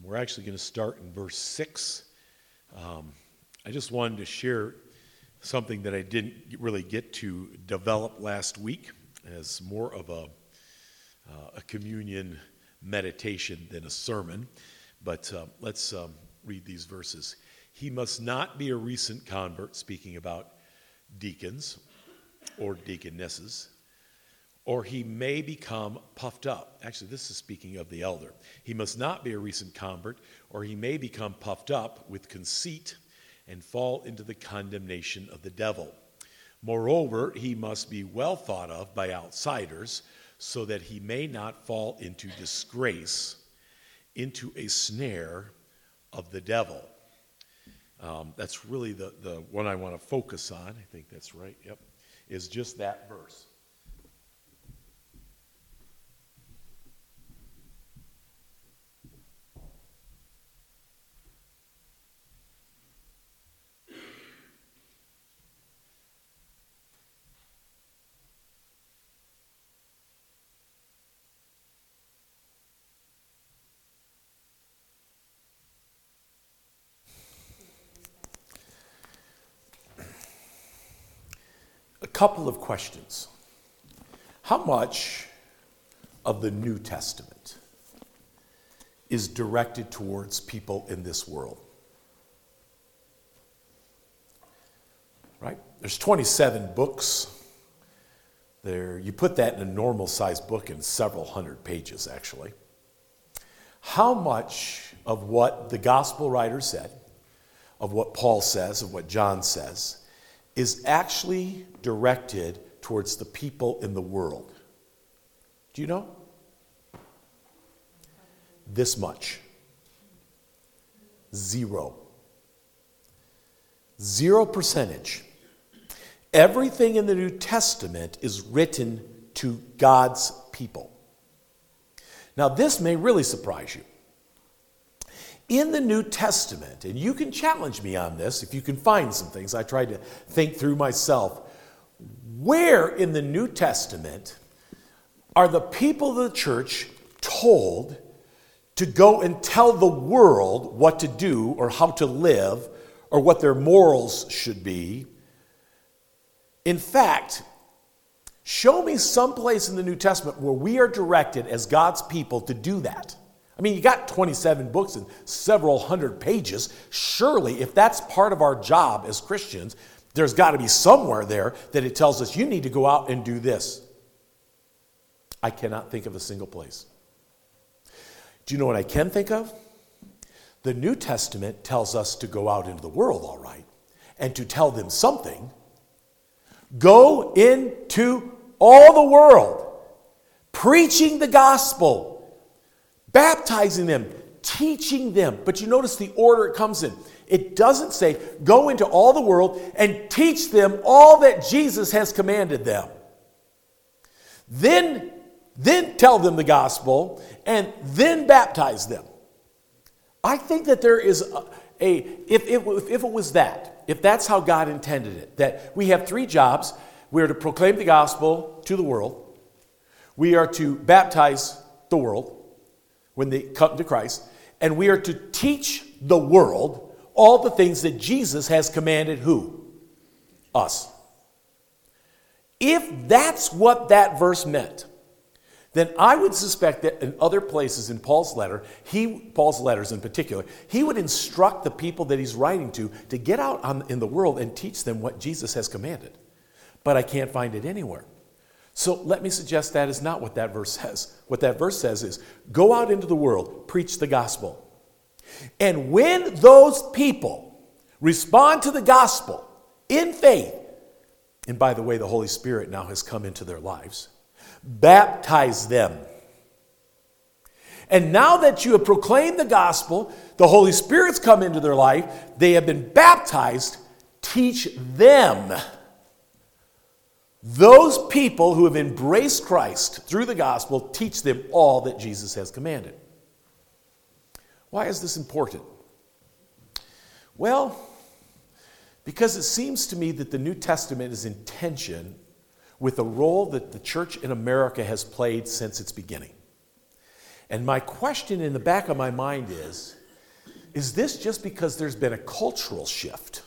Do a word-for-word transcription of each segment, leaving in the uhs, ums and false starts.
we're actually going to start in verse six. Um, I just wanted to share something that I didn't really get to develop last week as more of a, uh, a communion meditation than a sermon. But uh, let's um, read these verses. He must not be a recent convert, speaking about deacons or deaconesses, or he may become puffed up. Actually, this is speaking of the elder. He must not be a recent convert, or he may become puffed up with conceit and fall into the condemnation of the devil. Moreover, he must be well thought of by outsiders, so that he may not fall into disgrace, into a snare of the devil. Um, that's really the, the one I want to focus on. I think that's right, yep, is just that verse. A couple of questions. How much of the New Testament is directed towards people in this world? Right? There's twenty-seven books. There, you put that in a normal sized book in several hundred pages, actually. How much of what the gospel writer said, of what Paul says, of what John says, is actually directed towards the people in the world? Do you know? This much. Zero. Zero percentage. Everything in the New Testament is written to God's people. Now, this may really surprise you. In the New Testament, and you can challenge me on this if you can find some things, I tried to think through myself, where in the New Testament are the people of the church told to go and tell the world what to do or how to live or what their morals should be? In fact, show me some place in the New Testament where we are directed as God's people to do that. I mean, you got twenty-seven books and several hundred pages. Surely, if that's part of our job as Christians, there's got to be somewhere there that it tells us you need to go out and do this. I cannot think of a single place. Do you know what I can think of? The New Testament tells us to go out into the world, all right, and to tell them something. Go into all the world, preaching the gospel, baptizing them, teaching them. But you notice the order it comes in. It doesn't say, go into all the world and teach them all that Jesus has commanded them. Then, then tell them the gospel and then baptize them. I think that there is a, a if, if, if it was that, if that's how God intended it, that we have three jobs. We are to proclaim the gospel to the world. We are to baptize the world when they come to Christ, and we are to teach the world all the things that Jesus has commanded who? Us. If that's what that verse meant, then I would suspect that in other places in Paul's letter, he, Paul's letters in particular, he would instruct the people that he's writing to to get out on, in the world and teach them what Jesus has commanded. But I can't find it anywhere. So let me suggest that is not what that verse says. What that verse says is, go out into the world, preach the gospel. And when those people respond to the gospel in faith, and by the way, the Holy Spirit now has come into their lives, baptize them. And now that you have proclaimed the gospel, the Holy Spirit's come into their life, they have been baptized, teach them. Those people who have embraced Christ through the gospel, teach them all that Jesus has commanded. Why is this important? Well, because it seems to me that the New Testament is in tension with the role that the church in America has played since its beginning. And my question in the back of my mind is, is this just because there's been a cultural shift?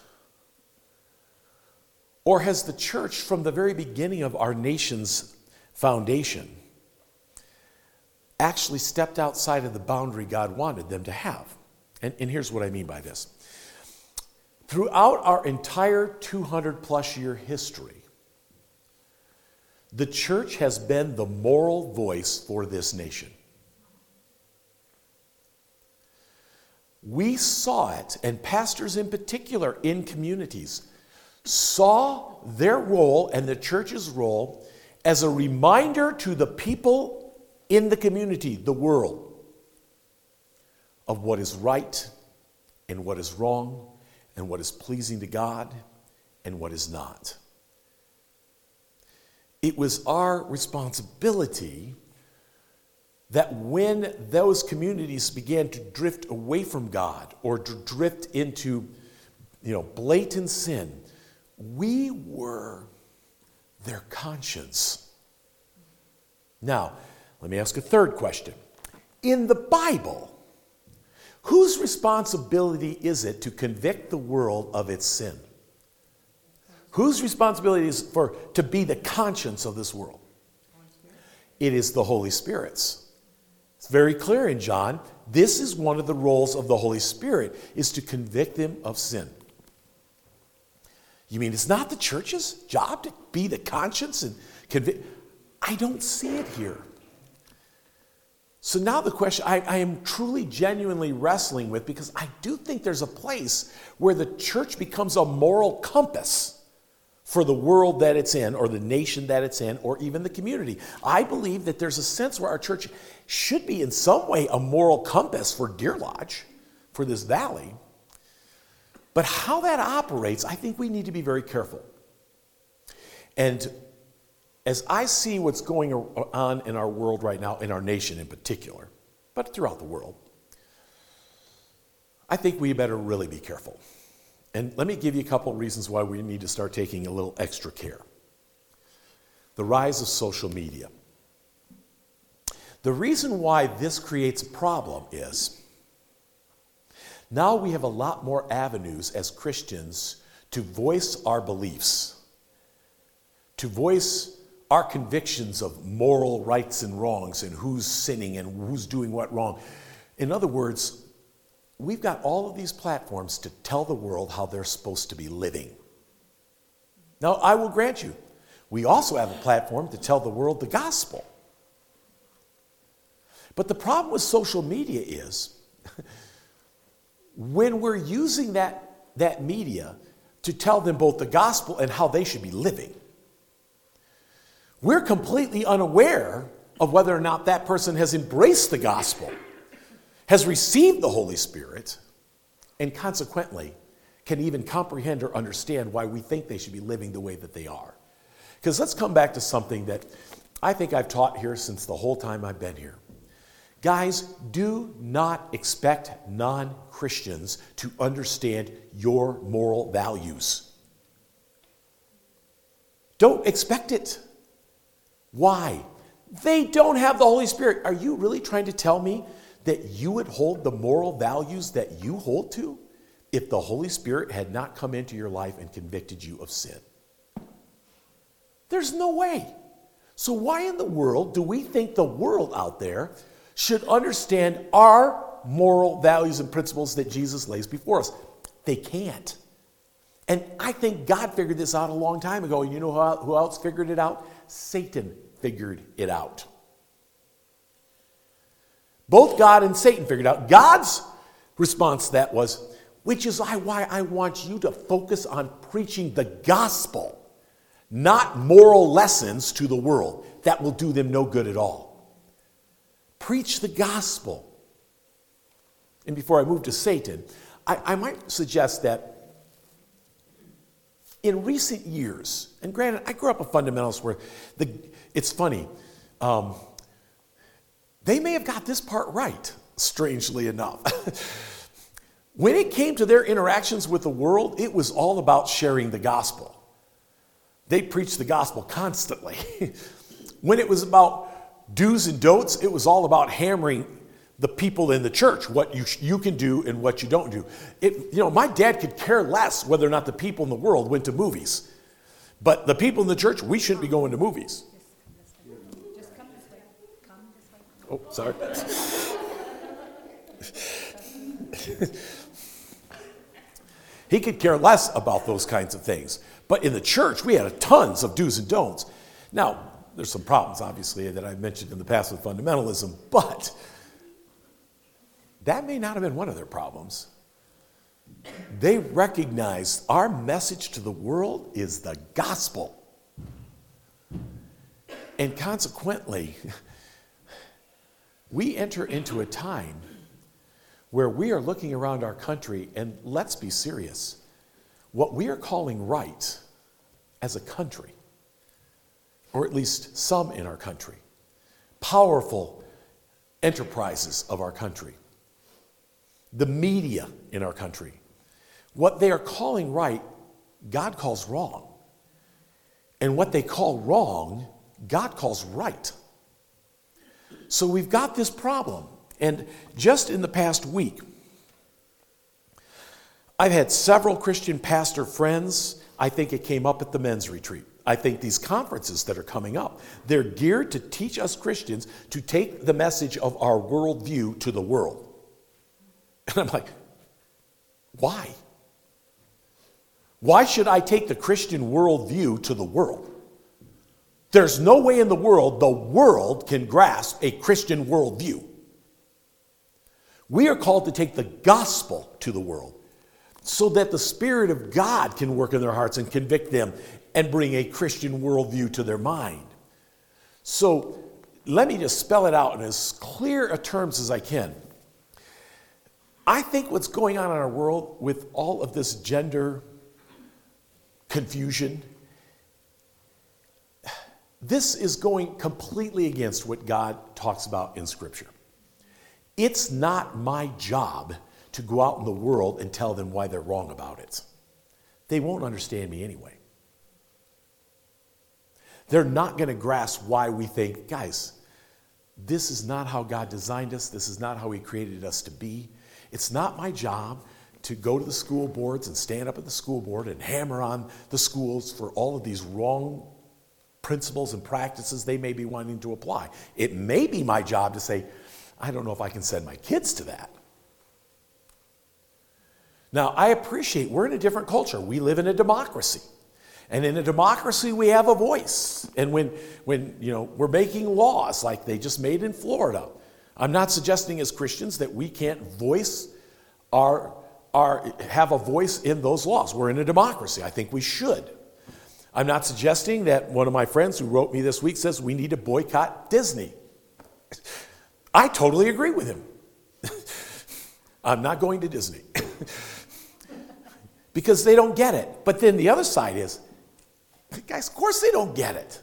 Or has the church, from the very beginning of our nation's foundation, actually stepped outside of the boundary God wanted them to have? And, and here's what I mean by this. Throughout our entire two hundred plus year history, the church has been the moral voice for this nation. We saw it, and pastors in particular in communities saw their role and the church's role as a reminder to the people in the community, the world, of what is right and what is wrong and what is pleasing to God and what is not. It was our responsibility that when those communities began to drift away from God or to drift into, you know, blatant sin, we were their conscience. Now, let me ask a third question. In the Bible, whose responsibility is it to convict the world of its sin? Whose responsibility is for to be the conscience of this world? It is the Holy Spirit's. It's very clear in John. This is one of the roles of the Holy Spirit, is to convict them of sin. You mean it's not the church's job to be the conscience and convict? I don't see it here. So now the question I, I am truly, genuinely wrestling with, because I do think there's a place where the church becomes a moral compass for the world that it's in, or the nation that it's in, or even the community. I believe that there's a sense where our church should be in some way a moral compass for Deer Lodge, for this valley. But how that operates, I think we need to be very careful. And as I see what's going on in our world right now, in our nation in particular, but throughout the world, I think we better really be careful. And let me give you a couple of reasons why we need to start taking a little extra care. The rise of social media. The reason why this creates a problem is now we have a lot more avenues as Christians to voice our beliefs, to voice our convictions of moral rights and wrongs and who's sinning and who's doing what wrong. In other words, we've got all of these platforms to tell the world how they're supposed to be living. Now, I will grant you, we also have a platform to tell the world the gospel. But the problem with social media is when we're using that, that media to tell them both the gospel and how they should be living, we're completely unaware of whether or not that person has embraced the gospel, has received the Holy Spirit, and consequently can even comprehend or understand why we think they should be living the way that they are. Because let's come back to something that I think I've taught here since the whole time I've been here. Guys, do not expect non-Christians to understand your moral values. Don't expect it. Why? They don't have the Holy Spirit. Are you really trying to tell me that you would hold the moral values that you hold to if the Holy Spirit had not come into your life and convicted you of sin? There's no way. So why in the world do we think the world out there should understand our moral values and principles that Jesus lays before us? They can't. And I think God figured this out a long time ago. And you know who who else figured it out? Satan figured it out. Both God and Satan figured out. God's response to that was, which is why I want you to focus on preaching the gospel, not moral lessons to the world. That will do them no good at all. Preach the gospel. And before I move to Satan, I, I might suggest that in recent years, and granted, I grew up a fundamentalist where the, it's funny, um, they may have got this part right, strangely enough. When it came to their interactions with the world, it was all about sharing the gospel. They preached the gospel constantly. When it was about do's and don'ts, it was all about hammering the people in the church, what you, you can do and what you don't do. It, you know, my dad could care less whether or not the people in the world went to movies. But the people in the church, we shouldn't be going to movies. Just come this way. Come this way. Oh, sorry. He could care less about those kinds of things. But in the church, we had tons of do's and don'ts. Now, there's some problems, obviously, that I've mentioned in the past with fundamentalism, but that may not have been one of their problems. They recognized our message to the world is the gospel. And consequently, we enter into a time where we are looking around our country, and let's be serious, what we are calling right as a country, or at least some in our country, powerful enterprises of our country, the media in our country, what they are calling right, God calls wrong. And what they call wrong, God calls right. So we've got this problem. And just in the past week, I've had several Christian pastor friends. I think it came up at the men's retreat. I think these conferences that are coming up, they're geared to teach us Christians to take the message of our worldview to the world. And I'm like, why? Why should I take the Christian worldview to the world? There's no way in the world the world can grasp a Christian worldview. We are called to take the gospel to the world so that the Spirit of God can work in their hearts and convict them and bring a Christian worldview to their mind. So let me just spell it out in as clear a terms as I can. I think what's going on in our world with all of this gender confusion, this is going completely against what God talks about in Scripture. It's not my job to go out in the world and tell them why they're wrong about it. They won't understand me anyway. They're not going to grasp why we think, guys, this is not how God designed us. This is not how He created us to be. It's not my job to go to the school boards and stand up at the school board and hammer on the schools for all of these wrong principles and practices they may be wanting to apply. It may be my job to say, I don't know if I can send my kids to that. Now, I appreciate we're in a different culture. We live in a democracy. And in a democracy, we have a voice. And when, when you know, we're making laws like they just made in Florida, I'm not suggesting as Christians that we can't voice our, our, have a voice in those laws. We're in a democracy. I think we should. I'm not suggesting that one of my friends who wrote me this week says we need to boycott Disney. I totally agree with him. I'm not going to Disney. Because they don't get it. But then the other side is, guys, of course they don't get it.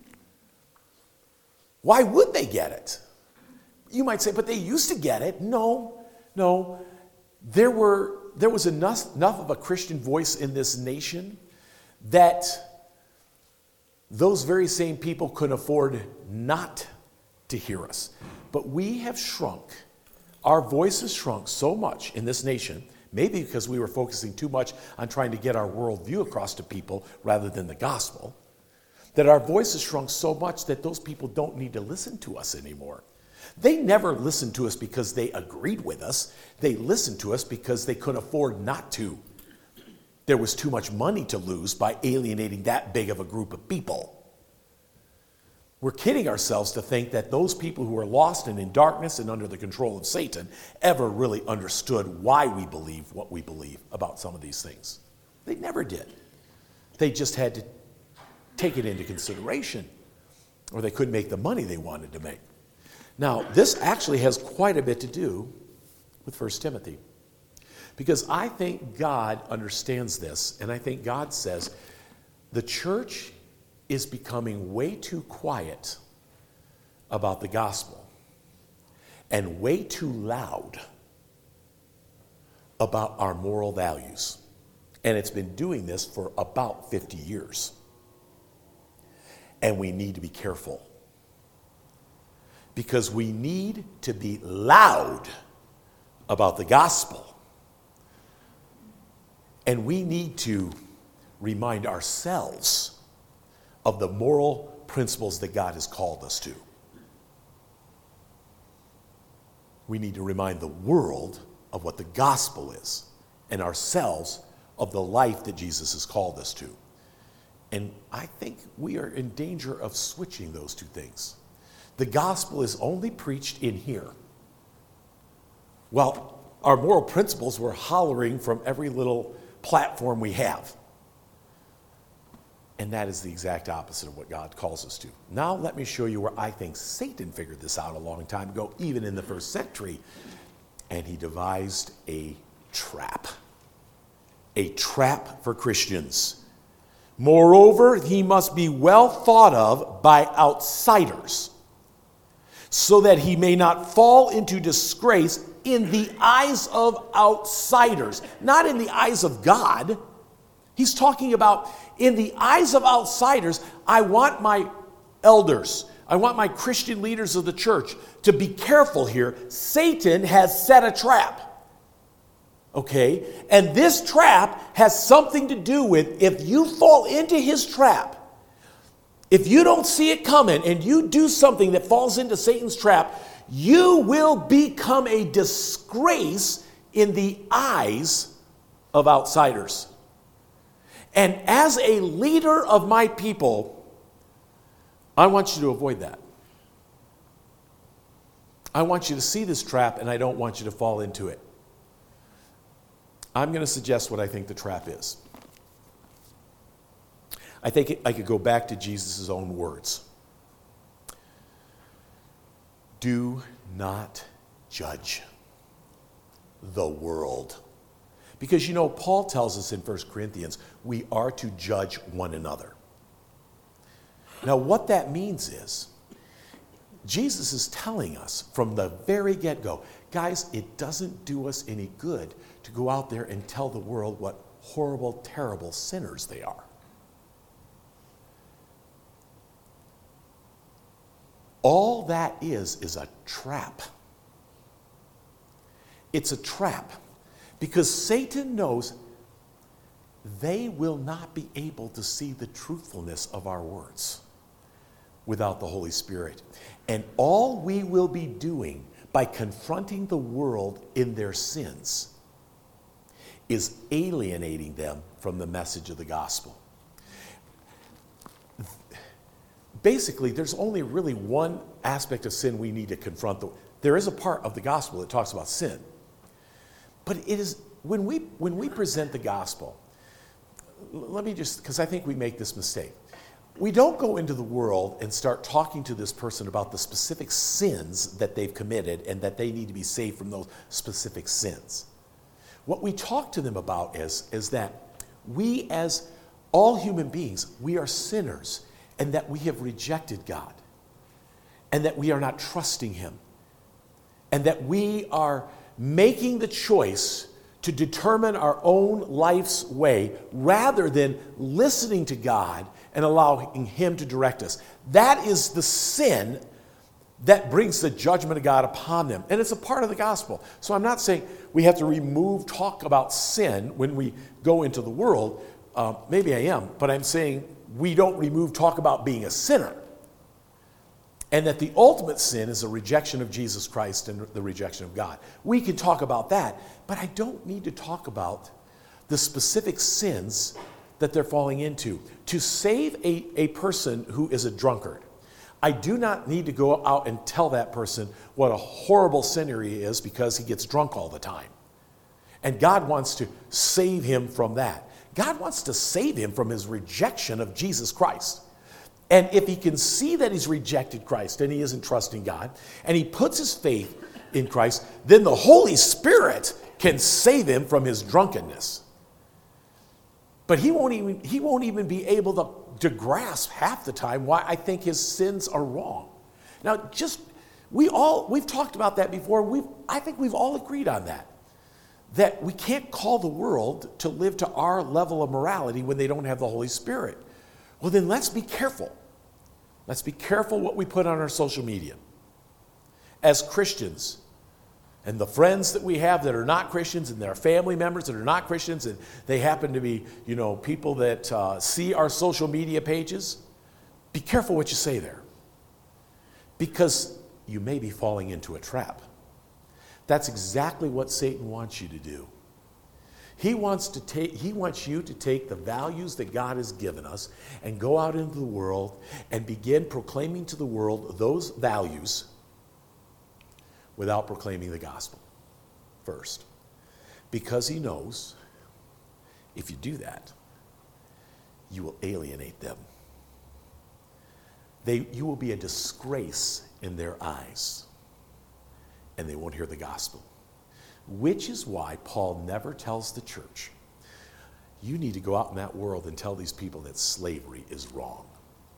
Why would they get it? You might say, but they used to get it. No, no. There were there was enough, enough of a Christian voice in this nation that those very same people could afford not to hear us. But we have shrunk. Our voice has shrunk so much in this nation, maybe because we were focusing too much on trying to get our worldview across to people rather than the gospel, that our voice has shrunk so much that those people don't need to listen to us anymore. They never listened to us because they agreed with us. They listened to us because they could afford not to. There was too much money to lose by alienating that big of a group of people. We're kidding ourselves to think that those people who are lost and in darkness and under the control of Satan ever really understood why we believe what we believe about some of these things. They never did. They just had to take it into consideration, or they couldn't make the money they wanted to make. Now, this actually has quite a bit to do with First Timothy, because I think God understands this, and I think God says the church is becoming way too quiet about the gospel and way too loud about our moral values. And it's been doing this for about fifty years. And we need to be careful. because we need to be loud about the gospel. And we need to remind ourselves of the moral principles that God has called us to. We need to remind the world of what the gospel is, and ourselves of the life that Jesus has called us to. And I think we are in danger of switching those two things. The gospel is only preached in here. Well, our moral principles we're hollering from every little platform we have. And that is the exact opposite of what God calls us to. Now let me show you where I think Satan figured this out a long time ago, even in the first century. And he devised a trap. A trap for Christians. Moreover, he must be well thought of by outsiders, so that he may not fall into disgrace in the eyes of outsiders, not in the eyes of God. He's talking about in the eyes of outsiders. I want my elders, I want my Christian leaders of the church to be careful here. Satan has set a trap. Okay? And this trap has something to do with, if you fall into his trap, if you don't see it coming and you do something that falls into Satan's trap, you will become a disgrace in the eyes of outsiders. And as a leader of my people, I want you to avoid that. I want you to see this trap, and I don't want you to fall into it. I'm going to suggest what I think the trap is. I think it, I could go back to Jesus' own words. Do not judge the world. Because, you know, Paul tells us in First Corinthians, we are to judge one another. Now, what that means is, Jesus is telling us from the very get-go, guys, it doesn't do us any good to go out there and tell the world what horrible, terrible sinners they are. All that is is a trap. It's a trap because Satan knows they will not be able to see the truthfulness of our words without the Holy Spirit. And all we will be doing by confronting the world in their sins is alienating them from the message of the gospel. Basically, there's only really one aspect of sin we need to confront. There is a part of the gospel that talks about sin. But it is, when we, when we present the gospel, let me just, because I think we make this mistake. We don't go into the world and start talking to this person about the specific sins that they've committed and that they need to be saved from those specific sins. What we talk to them about is, is that we, as all human beings, we are sinners, and that we have rejected God, and that we are not trusting him, and that we are making the choice to determine our own life's way rather than listening to God and allowing him to direct us. That is the sin that brings the judgment of God upon them. And it's a part of the gospel. So I'm not saying we have to remove talk about sin when we go into the world. Uh, maybe I am, but I'm saying we don't remove talk about being a sinner. And that the ultimate sin is a rejection of Jesus Christ and the rejection of God. We can talk about that, but I don't need to talk about the specific sins that they're falling into. To save a, a person who is a drunkard, I do not need to go out and tell that person what a horrible sinner he is because he gets drunk all the time. And God wants to save him from that. God wants to save him from his rejection of Jesus Christ. And if he can see that he's rejected Christ and he isn't trusting God, and he puts his faith in Christ, then the Holy Spirit can save him from his drunkenness. But he won't even, he won't even be able to, to grasp half the time why I think his sins are wrong. Now, just, we all, we've talked about that before. We've, I think we've all agreed on that. That we can't call the world to live to our level of morality when they don't have the Holy Spirit. Well, then let's be careful. Let's be careful what we put on our social media. as Christians. And the friends that we have that are not Christians, and their family members that are not Christians, and they happen to be, you know, people that uh, see our social media pages, be careful what you say there. Because you may be falling into a trap. That's exactly what Satan wants you to do. He wants to take, he wants you to take the values that God has given us and go out into the world and begin proclaiming to the world those values without proclaiming the gospel first. Because he knows if you do that, you will alienate them. They, you will be a disgrace in their eyes, and they won't hear the gospel. Which is why Paul never tells the church, you need to go out in that world and tell these people that slavery is wrong.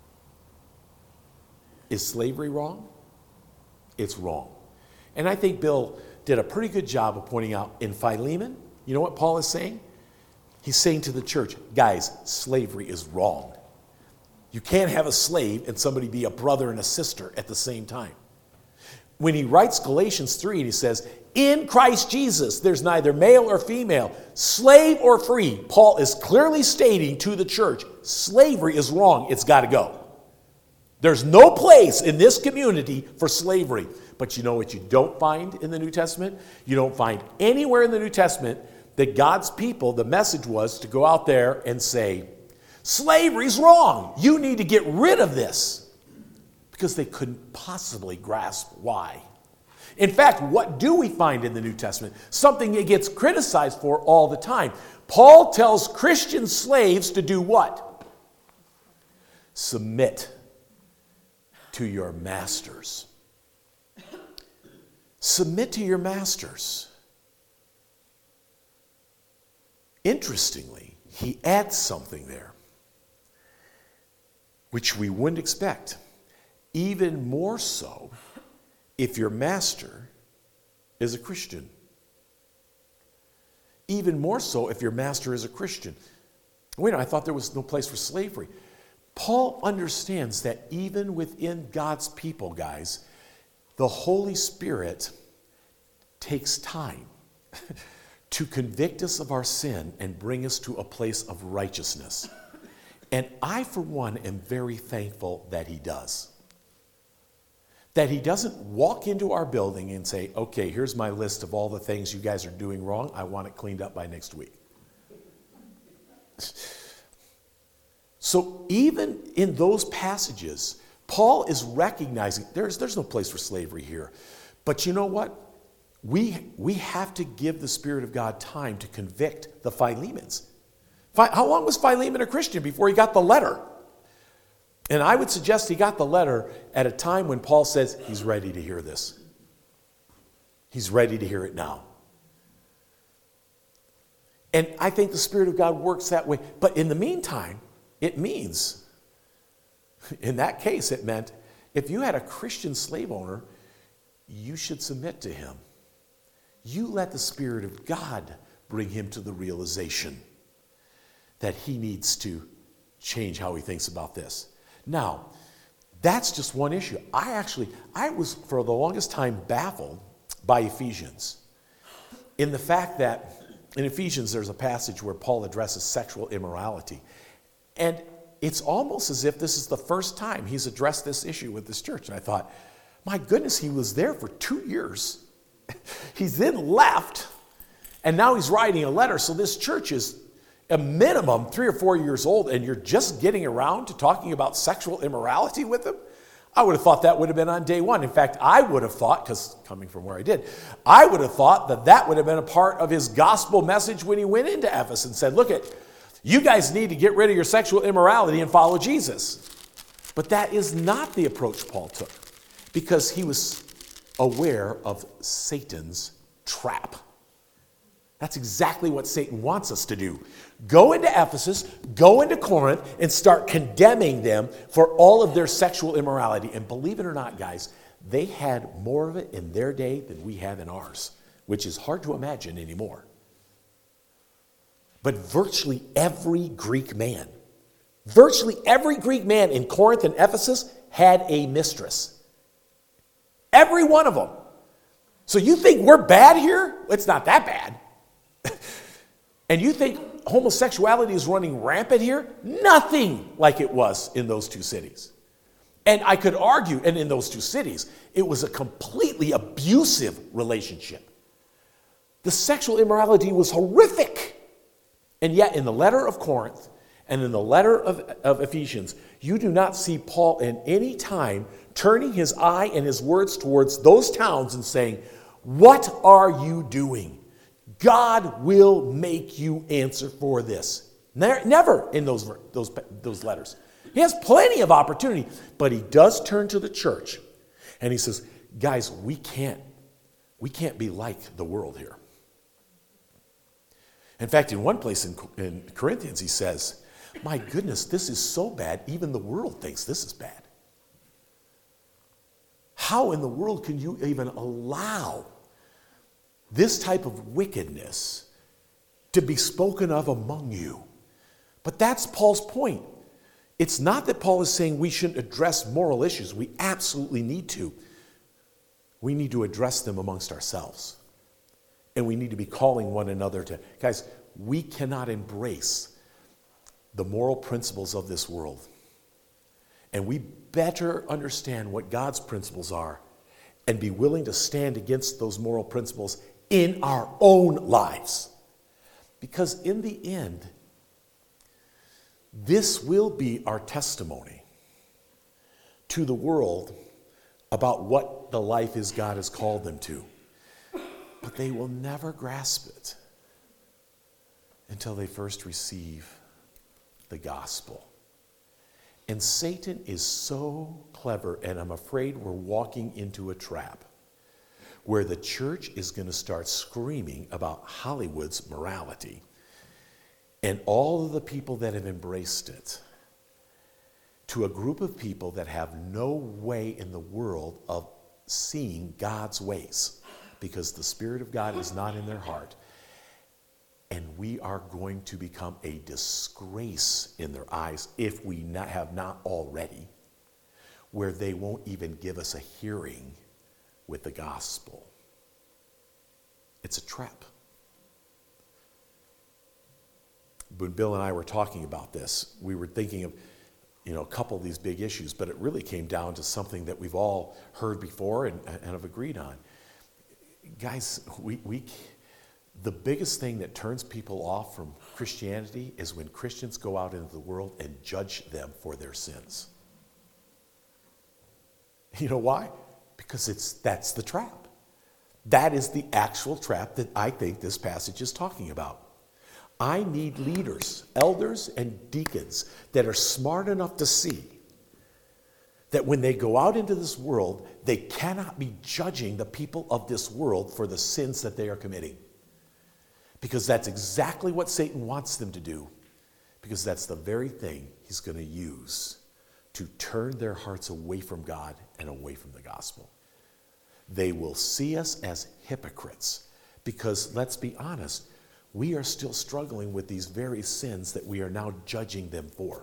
Is slavery wrong? It's wrong. And I think Bill did a pretty good job of pointing out in Philemon, you know what Paul is saying? He's saying to the church, guys, slavery is wrong. You can't have a slave and somebody be a brother and a sister at the same time. When he writes Galatians three, and he says, in Christ Jesus, there's neither male or female, slave or free. Paul is clearly stating to the church, slavery is wrong. It's got to go. There's no place in this community for slavery. But you know what you don't find in the New Testament? You don't find anywhere in the New Testament that God's people, the message was to go out there and say, slavery's wrong. You need to get rid of this. Because they couldn't possibly grasp why. In fact, what do we find in the New Testament? Something that gets criticized for all the time. Paul tells Christian slaves to do what? Submit to your masters. Submit to your masters. Interestingly, he adds something there, which we wouldn't expect. Even more so if your master is a Christian. Even more so if your master is a Christian. Wait, I thought there was no place for slavery. Paul understands that even within God's people, guys, the Holy Spirit takes time to convict us of our sin and bring us to a place of righteousness. And I, for one, am very thankful that he does. That he doesn't walk into our building and say, okay, here's my list of all the things you guys are doing wrong. I want it cleaned up by next week. So even in those passages, Paul is recognizing there's, there's no place for slavery here. But you know what? We, we have to give the Spirit of God time to convict the Philemons. How long was Philemon a Christian before he got the letter? And I would suggest he got the letter at a time when Paul says he's ready to hear this. He's ready to hear it now. And I think the Spirit of God works that way. But in the meantime, it means, in that case, it meant if you had a Christian slave owner, you should submit to him. You let the Spirit of God bring him to the realization that he needs to change how he thinks about this. Now, that's just one issue. I actually, I was for the longest time baffled by Ephesians in the fact that in Ephesians there's a passage where Paul addresses sexual immorality. And it's almost as if this is the first time he's addressed this issue with this church. And I thought, my goodness, he was there for two years. He's then left, and now he's writing a letter. So this church is a minimum three or four years old, and you're just getting around to talking about sexual immorality with them? I would have thought that would have been on day one. In fact, I would have thought, because coming from where I did, I would have thought that that would have been a part of his gospel message when he went into Ephesus and said, look, it, you guys need to get rid of your sexual immorality and follow Jesus. But that is not the approach Paul took, because he was aware of Satan's trap. That's exactly what Satan wants us to do. Go into Ephesus, go into Corinth, and start condemning them for all of their sexual immorality. And believe it or not, guys, they had more of it in their day than we have in ours, which is hard to imagine anymore. But virtually every Greek man, virtually every Greek man in Corinth and Ephesus had a mistress. Every one of them. So you think we're bad here? It's not that bad. And you think homosexuality is running rampant here? Nothing like it was in those two cities. And I could argue, and in those two cities, it was a completely abusive relationship. The sexual immorality was horrific. And yet in the letter of Corinth and in the letter of, of Ephesians, you do not see Paul in any time turning his eye and his words towards those towns and saying, what are you doing? God will make you answer for this. Never in those, those, those letters. He has plenty of opportunity, but he does turn to the church and he says, guys, we can't, we can't be like the world here. In fact, in one place in, in Corinthians, he says, my goodness, this is so bad, even the world thinks this is bad. How in the world can you even allow this type of wickedness to be spoken of among you? But that's Paul's point. It's not that Paul is saying we shouldn't address moral issues. We absolutely need to. We need to address them amongst ourselves. And we need to be calling one another to, guys, we cannot embrace the moral principles of this world. And we better understand what God's principles are and be willing to stand against those moral principles in our own lives. Because in the end, this will be our testimony to the world about what the life is God has called them to. But they will never grasp it until they first receive the gospel. And Satan is so clever, and I'm afraid we're walking into a trap where the church is going to start screaming about Hollywood's morality. And all of the people that have embraced it, to a group of people that have no way in the world of seeing God's ways, because the Spirit of God is not in their heart. And we are going to become a disgrace in their eyes, if we not have not already, where they won't even give us a hearing with the gospel. It's a trap. When Bill and I were talking about this, we were thinking of, you know, a couple of these big issues, but it really came down to something that we've all heard before and, and have agreed on. Guys, we, we, the biggest thing that turns people off from Christianity is when Christians go out into the world and judge them for their sins. You know why? Because it's that's the trap. That is the actual trap that I think this passage is talking about. I need leaders, elders, and deacons that are smart enough to see that when they go out into this world, they cannot be judging the people of this world for the sins that they are committing. Because that's exactly what Satan wants them to do. Because that's the very thing he's going to use to turn their hearts away from God and away from the gospel. They will see us as hypocrites. Because let's be honest, we are still struggling with these very sins that we are now judging them for.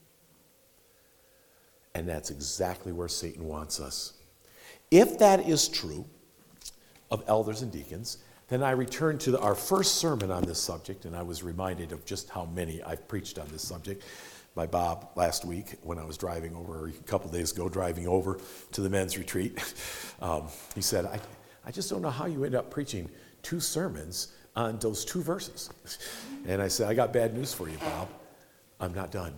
And that's exactly where Satan wants us. If that is true of elders and deacons, then I return to the, our first sermon on this subject, and I was reminded of just how many I've preached on this subject by Bob last week when I was driving over, or a couple days ago, driving over to the men's retreat. Um, he said, I, I just don't know how you end up preaching two sermons on those two verses. And I said, I got bad news for you, Bob. I'm not done.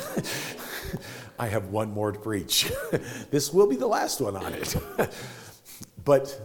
I have one more to preach. This will be the last one on it. But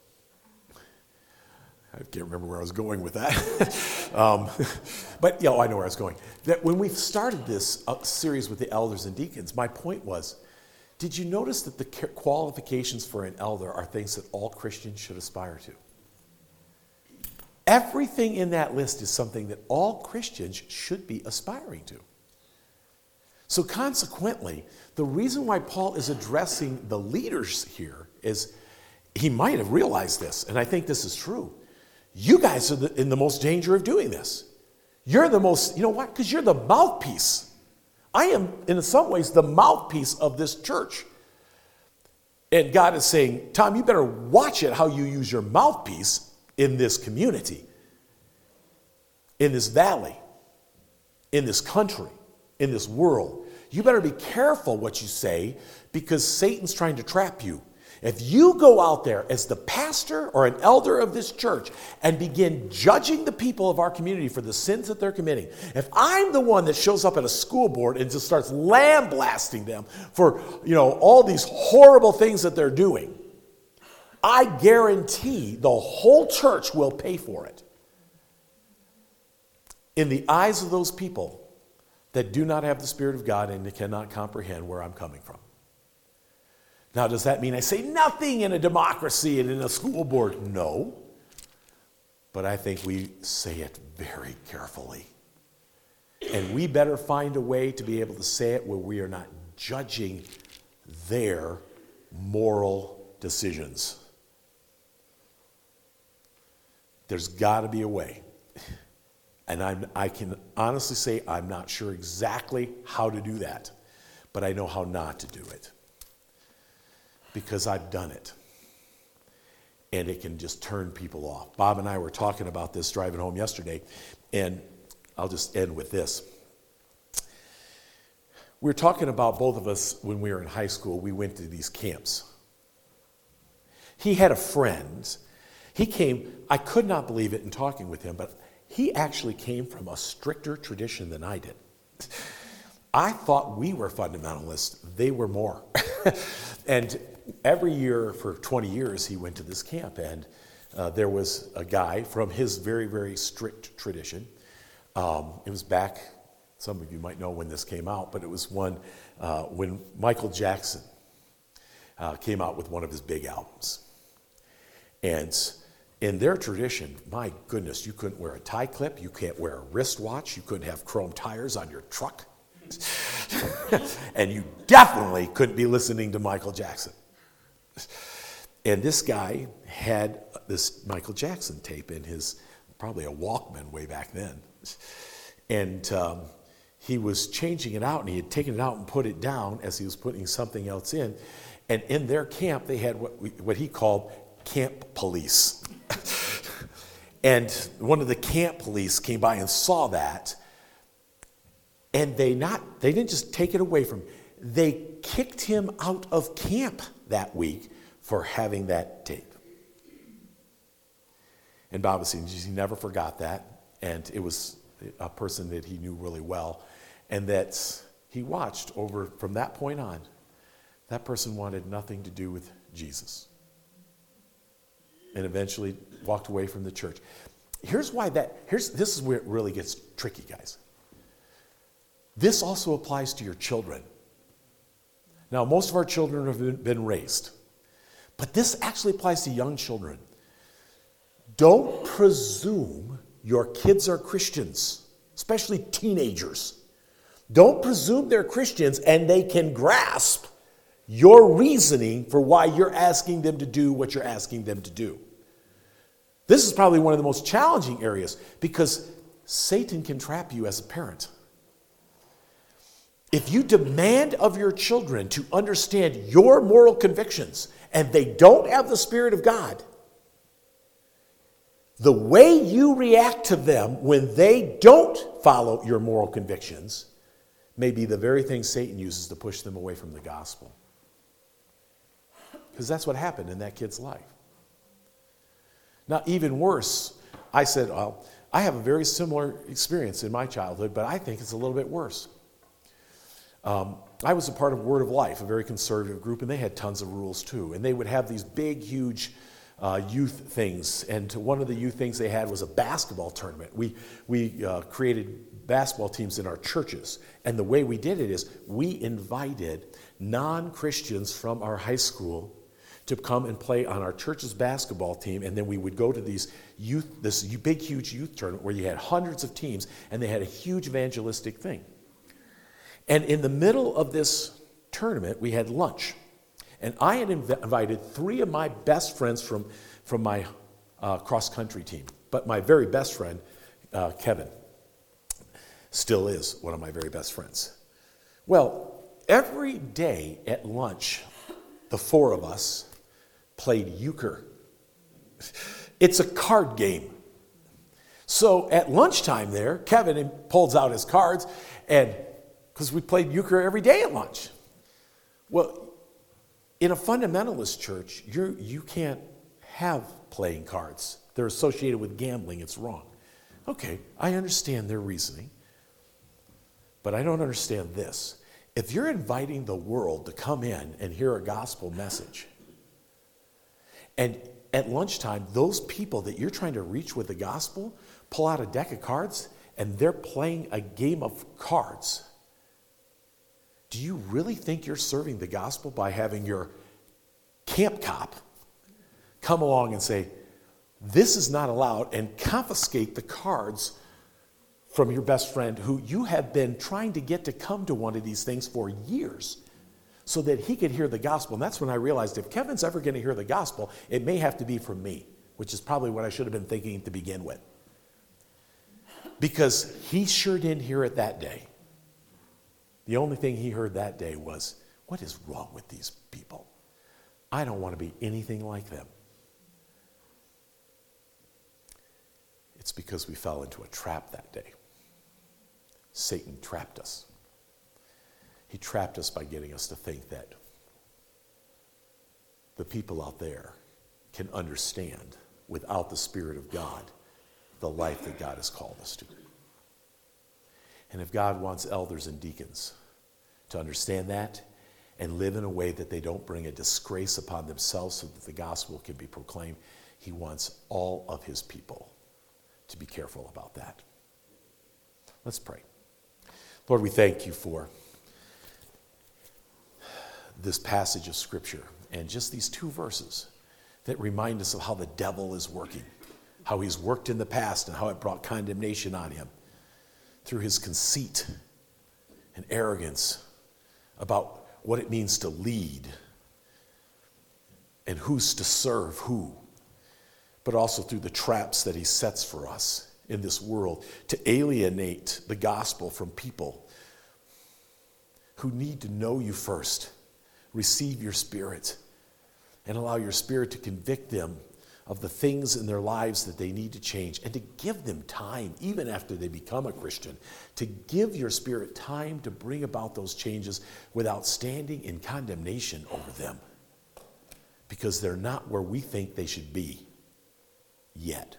I can't remember where I was going with that. um, but, yeah, you know, I know where I was going. That when we started this uh, series with the elders and deacons, my point was, did you notice that the qualifications for an elder are things that all Christians should aspire to? Everything in that list is something that all Christians should be aspiring to. So consequently, the reason why Paul is addressing the leaders here is he might have realized this, and I think this is true. You guys are the, in the most danger of doing this. You're the most, you know what? Because you're the mouthpiece. I am, in some ways, the mouthpiece of this church. And God is saying, Tom, you better watch it how you use your mouthpiece in this community, in this valley, in this country, in this world. You better be careful what you say because Satan's trying to trap you. If you go out there as the pastor or an elder of this church and begin judging the people of our community for the sins that they're committing, if I'm the one that shows up at a school board and just starts lambasting them for, you know, all these horrible things that they're doing, I guarantee the whole church will pay for it. In the eyes of those people that do not have the Spirit of God and cannot comprehend where I'm coming from. Now, does that mean I say nothing in a democracy and in a school board? No. But I think we say it very carefully. And we better find a way to be able to say it where we are not judging their moral decisions. There's got to be a way. And I'm, I can honestly say I'm not sure exactly how to do that. But I know how not to do it. Because I've done it. And it can just turn people off. Bob and I were talking about this driving home yesterday, and I'll just end with this. We were talking about both of us when we were in high school, we went to these camps. He had a friend. He came, I could not believe it in talking with him, but he actually came from a stricter tradition than I did. I thought we were fundamentalists. They were more. And every year for twenty years, he went to this camp. And uh, there was a guy from his very, very strict tradition. Um, it was back, some of you might know when this came out, but it was one uh, when Michael Jackson uh, came out with one of his big albums. And in their tradition, my goodness, you couldn't wear a tie clip, you can't wear a wristwatch, you couldn't have chrome tires on your truck. And you definitely couldn't be listening to Michael Jackson. And this guy had this Michael Jackson tape in his, probably a Walkman way back then. And um, he was changing it out, and he had taken it out and put it down as he was putting something else in. And in their camp, they had what, we, what he called camp police. And one of the camp police came by and saw that. And they not they didn't just take it away from him. They kicked him out of camp that week for having that tape. And Bob was saying he never forgot that. And it was a person that he knew really well. And that he watched over from that point on. That person wanted nothing to do with Jesus. And eventually walked away from the church. Here's why that, here's this is where it really gets tricky, guys. This also applies to your children. Now, most of our children have been raised, but this actually applies to young children. Don't presume your kids are Christians, especially teenagers. Don't presume they're Christians and they can grasp your reasoning for why you're asking them to do what you're asking them to do. This is probably one of the most challenging areas because Satan can trap you as a parent. If you demand of your children to understand your moral convictions and they don't have the Spirit of God, the way you react to them when they don't follow your moral convictions may be the very thing Satan uses to push them away from the gospel. Because that's what happened in that kid's life. Now, even worse, I said, well, I have a very similar experience in my childhood, but I think it's a little bit worse. Um, I was a part of Word of Life, a very conservative group, and they had tons of rules too. And they would have these big, huge uh, youth things. And one of the youth things they had was a basketball tournament. We, we uh, created basketball teams in our churches. And the way we did it is we invited non-Christians from our high school to come and play on our church's basketball team. And then we would go to these youth, this big, huge youth tournament where you had hundreds of teams, and they had a huge evangelistic thing. And in the middle of this tournament, we had lunch. And I had inv- invited three of my best friends from, from my uh, cross-country team. But my very best friend, uh, Kevin, still is one of my very best friends. Well, every day at lunch, the four of us played euchre. It's a card game. So at lunchtime there, Kevin pulls out his cards, and because we played euchre every day at lunch. Well, in a fundamentalist church, you you can't have playing cards. They're associated with gambling. It's wrong. Okay, I understand their reasoning, but I don't understand this. If you're inviting the world to come in and hear a gospel message, and at lunchtime, those people that you're trying to reach with the gospel pull out a deck of cards and they're playing a game of cards, do you really think you're serving the gospel by having your camp cop come along and say, this is not allowed, and confiscate the cards from your best friend who you have been trying to get to come to one of these things for years so that he could hear the gospel? And that's when I realized if Kevin's ever going to hear the gospel, it may have to be from me, which is probably what I should have been thinking to begin with. Because he sure didn't hear it that day. The only thing he heard that day was, what is wrong with these people? I don't want to be anything like them. It's because we fell into a trap that day. Satan trapped us. He trapped us by getting us to think that the people out there can understand, without the Spirit of God, the life that God has called us to. And if God wants elders and deacons to understand that and live in a way that they don't bring a disgrace upon themselves so that the gospel can be proclaimed, he wants all of his people to be careful about that. Let's pray. Lord, we thank you for this passage of Scripture and just these two verses that remind us of how the devil is working, how he's worked in the past and how it brought condemnation on him through his conceit and arrogance about what it means to lead and who's to serve who, but also through the traps that he sets for us in this world to alienate the gospel from people who need to know you first, receive your Spirit, and allow your Spirit to convict them of the things in their lives that they need to change, and to give them time, even after they become a Christian, to give your Spirit time to bring about those changes without standing in condemnation over them, because they're not where we think they should be yet.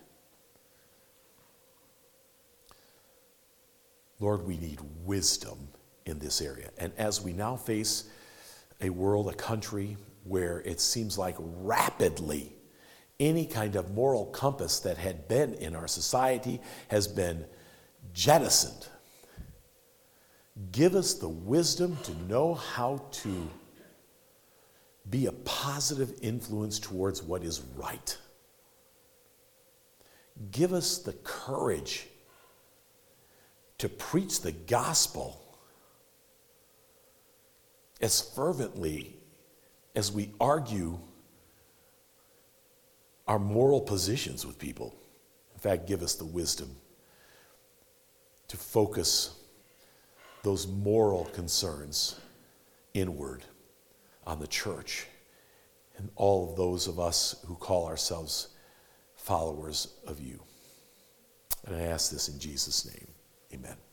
Lord, we need wisdom in this area. And as we now face a world, a country, where it seems like rapidly any kind of moral compass that had been in our society has been jettisoned, give us the wisdom to know how to be a positive influence towards what is right. Give us the courage to preach the gospel as fervently as we argue our moral positions with people. In fact, give us the wisdom to focus those moral concerns inward on the church and all of those of us who call ourselves followers of you. And I ask this in Jesus' name. Amen.